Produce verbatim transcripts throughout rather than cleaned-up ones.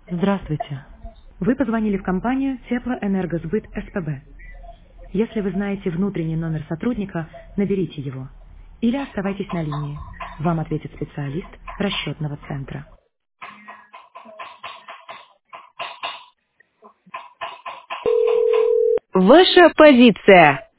Здравствуйте. Вы позвонили в компанию Теплоэнергосбыт СПБ. Если вы знаете внутренний номер сотрудника, наберите его. Или оставайтесь на линии. Вам ответит специалист расчетного центра. Ваша позиция.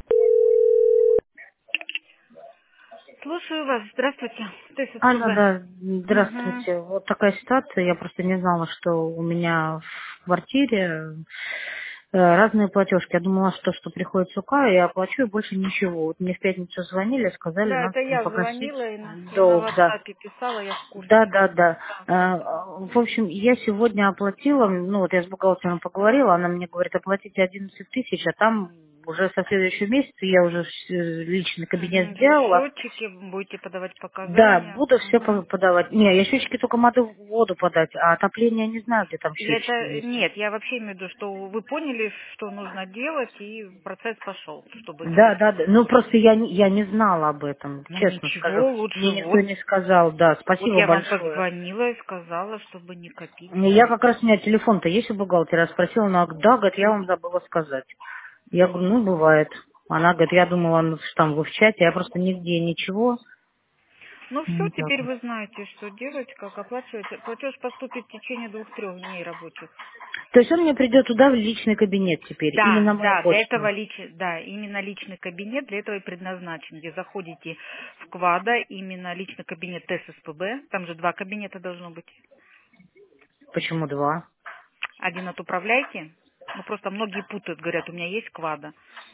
Слушаю вас. Здравствуйте. Т С С П Алло, Б. да, Угу. здравствуйте. Вот такая ситуация. Я просто не знала, что у меня в квартире э, разные платежки. Я думала, что что приходит с УК, я оплачу и больше ничего. Вот мне в пятницу звонили, сказали, Да, надо это там я попросить звонила и на, и на долг, да. WhatsApp писала, я в Да, курсе. да, да. Да. Э, В общем, я сегодня оплатила, ну вот я с бухгалтером поговорила, она мне говорит, оплатите одиннадцать тысяч, а там уже со следующего месяца я уже э, личный кабинет Угу. Вы сделала. счетчики будете подавать Да, показания. буду все Угу. подавать. Не, я счетчики только могу в воду подать, а отопление не знаю, где там Я счетчики это есть. нет, я вообще имею в виду, что вы поняли, что нужно делать, и процесс пошел, чтобы Да, сделать. да, да. Ну просто я, не- я не знала об этом, Ну честно скажу. ничего, лучше Мне никто вот. не сказал, да. Вот Спасибо я вам большое. позвонила и сказала, чтобы не копить. Я как раз, у меня телефон-то есть у бухгалтера, я спросила, она говорит, да, говорит, я вам забыла сказать. Я говорю, ну, бывает. Она говорит, я думала, ну, что там вы в чате, я просто нигде ничего. Ну все, Ну, так теперь вот. вы знаете, что делать, как оплачивать. Платеж поступит в течение двух-трех дней рабочих. То есть он мне придет туда в личный кабинет теперь или Да, на мою да, для почту? этого лич... да, именно личный кабинет для этого и предназначен, где заходите в Квада, именно личный кабинет Т С С П Б, там же два кабинета должно быть. Почему два? Один от управляйки, ну просто многие путают, говорят, у меня есть Квада.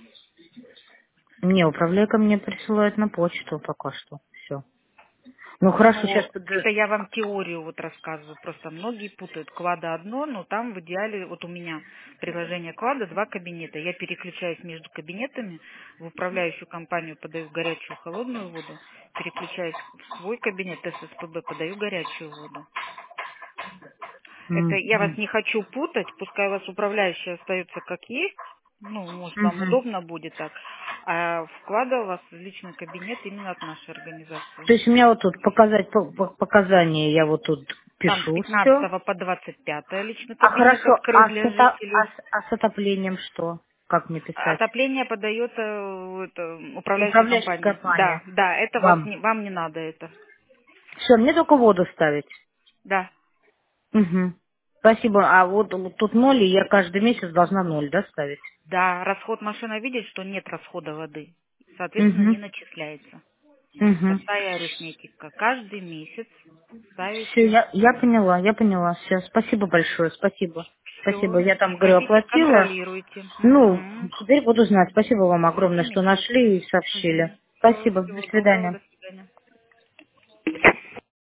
Не, управляйка мне присылает на почту пока что. Все. Ну хорошо, сейчас Ну, это я вам теорию вот рассказываю, просто многие путают. Квада одно, но там в идеале, вот у меня приложение Квада, два кабинета. Я переключаюсь между кабинетами, в управляющую компанию подаю горячую холодную воду, переключаюсь в свой кабинет С С П Б, подаю горячую воду. Это я вас Мгм. не хочу путать, пускай у вас управляющая остается как есть, ну, может, вам Мгм. удобно будет так, а вклада у вас личный кабинет именно от нашей То организации. есть у меня вот тут показать по- по- показания, я вот тут Там с пишу все. пятнадцатого по двадцать пятое личный А кабинет хорошо, открыт а с, для ото- а жителей. с- а с отоплением что? Как мне А писать? отопление подается э, это, управляющей Управляющая компании. компания. Да, да, это вас Вам. не, вам не надо это. Все, мне только воду ставить. Да, Угу. Спасибо. А вот, вот тут ноль, и я каждый месяц должна ноль, да, ставить? да, расход машина видит, что нет расхода воды. Соответственно, Угу. не начисляется. Угу. Простая арифметика. Каждый месяц Все, ставите я, я поняла, я поняла. Все, спасибо большое, спасибо. Спасибо. все. Я там, говорю, Хотите, оплатила. контролируйте. Ну, Угу. теперь буду знать. Спасибо вам огромное, что Замечательно. нашли и сообщили. Угу. Все, Спасибо. До всего доброго. свидания. До